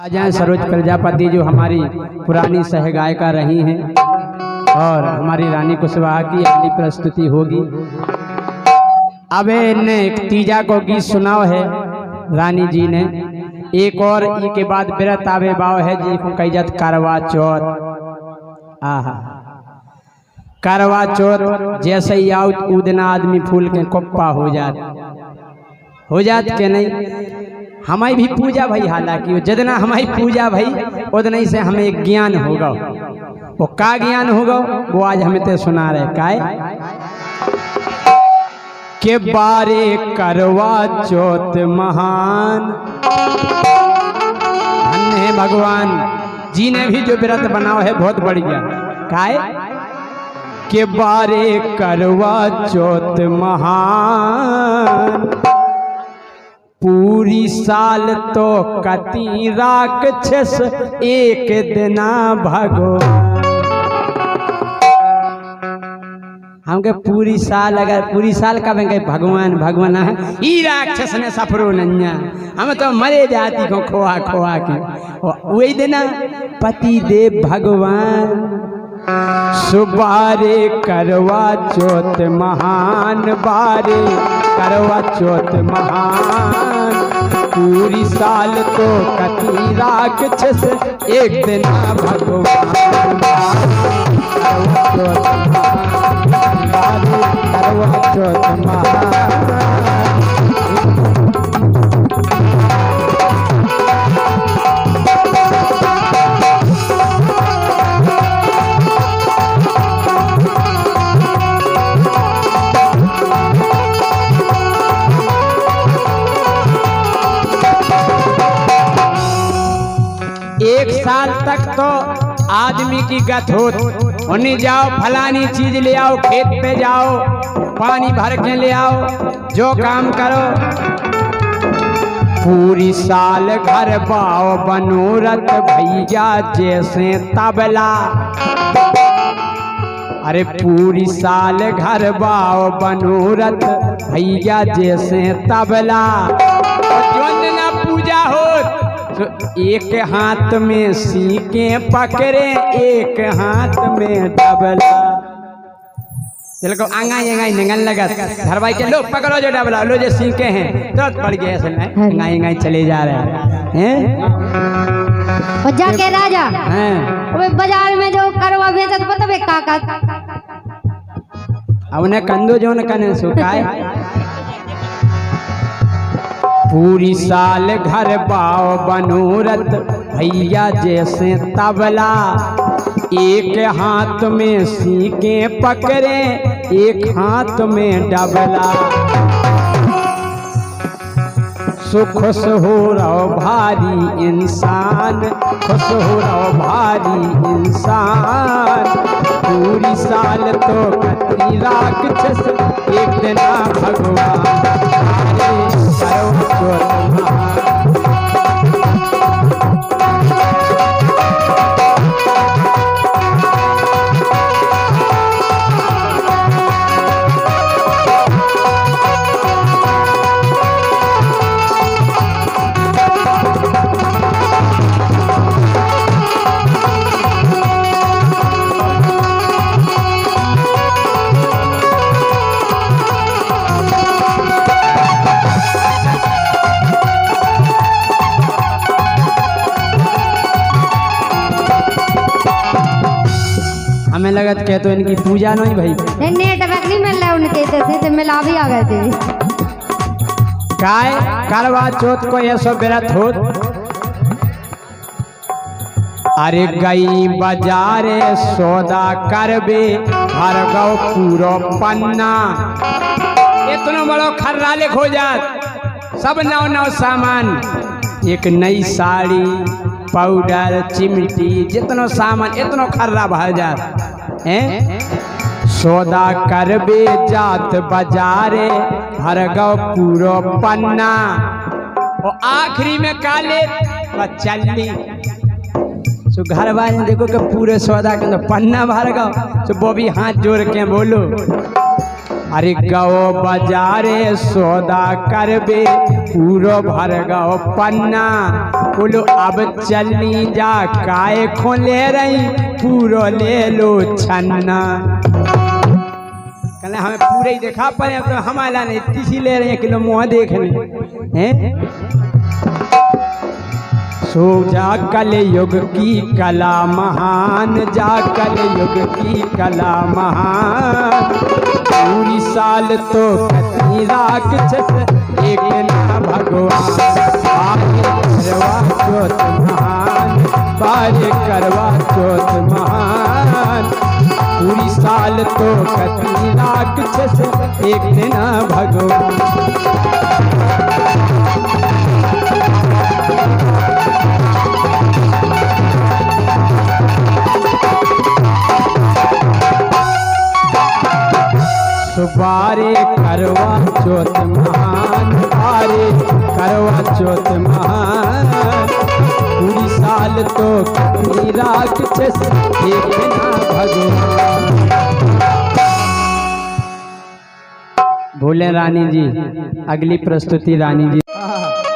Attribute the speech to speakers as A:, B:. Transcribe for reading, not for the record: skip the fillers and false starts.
A: आज हैं सरोज प्रजापति जो हमारी पुरानी सहगायिका रही हैं और हमारी रानी कुशवाहा की अगली प्रस्तुति होगी। अब ने तीजा को गीत सुनाओ है रानी जी ने, एक और ई के बाद बिरत आवे बाव है जी को कैजत करवा चौथ। आहा करवा चौथ जैसे ही आउत उदना आदमी फूल के कोप्पा हो जात के नहीं। हमारी भी पूजा भाई, हालांकि जितना हमारी पूजा भाई उतना ही से हमें एक ज्ञान होगा। वो का ज्ञान होगा वो आज हमें तो सुना रहे काय के बारे करवा चौथ महान धन्य भगवान जी ने भी जो व्रत बनाओ है बहुत बढ़िया। काय के बारे करवा चौथ महान पूरी साल तो कती राक्षस एक दिना भगवान। हमके पूरी साल अगर पूरी साल का भगवान भगवान है ई राक्षस ने सफरो नन्या हम तो मरे जाती को खोआ खोआ के वही दिना पति देव भगवान सुबारे करवा चौथ महान बारे करवा चौथ महान पूरी साल तो कती राक्षस एक दिन भगवान करवा चौथ महान। एक साल तक तो आदमी की गत हो, उन्हें जाओ फलानी चीज ले आओ, खेत पे जाओ पानी भर के ले आओ, जो काम करो पूरी साल घर बाओ बनूरत भैया जैसे तबला। अरे पूरी साल घर बाओ बनूरत भैया जैसे तबला। पूजा हो तो एक हाथ में सीके पकड़े एक हाथ में डबला। चलो को आंगाई निगल लगा घर भाई के लो पकड़ो जो डबला लो जो सीखे हैं तो पड़ गए असल में आंगाई चले जा रहे हैं।
B: और जाके राजा वो बाजार में जो करवा बेचत पता बे काका
A: अब उन्हें कंदो जो न कने सुखाए पूरी साल घर बाओ बनूरत भैया जैसे तबला। एक हाथ में सीके पकड़े एक हाथ में डबला। खुश हो रहो भारी इंसान खुश हो रहो भारी इंसान पूरी साल तो कती राक्षस एक दिन भगवान। हमें लगा तो कहते इनकी पूजा नहीं भाई
B: नेटवर्क नहीं मिल रहा उनके तो मिला भी आ गए थे।
A: काय करवा चौथ को ये सब व्रत हो। अरे गई बाजारे सौदा करबे हर गाँव पूरा पन्ना इतना बड़ो खर्रा लेख हो जात सब नव नव सामान एक नई साड़ी पाउडर चिमटी जितनो सामान इतनो खर्रा भर जात हैं। सौदा करबे जात बाजारे हर गाँव पूरा पन्ना और आखिरी में काले चल्ली सो घर वाले देखो कि पूरे सौदा के अंदर पन्ना भर गाओ सो वो भी हाथ जोड़ के बोलो अरे गाओ बाजारे सौदा करबे पूरा भर गाओ पन्ना बोलो अब चलनी जा काय खो ले रही पूरो ले लो छन्ना। कहले हमें पूरे ही देखा पर अब तो हमारा नहीं तीसी ले रहे हैं किलो मुँह देखने हैं। सो जा कल युग की कला महान, जा कल युग की कला महान। पूरी साल तो कतनी राख एक ना भगवान। करवा चौथ महान, बारे करवा चौथ महान। पूरी साल तो कतनी राख एक दिन भगवान। बारे करवा चौथ महान, बारे करवा चौथ महान। पूरी साल तो कतनी राख एक ना भगवान। बोले रानी जी, अगली प्रस्तुति रानी जी।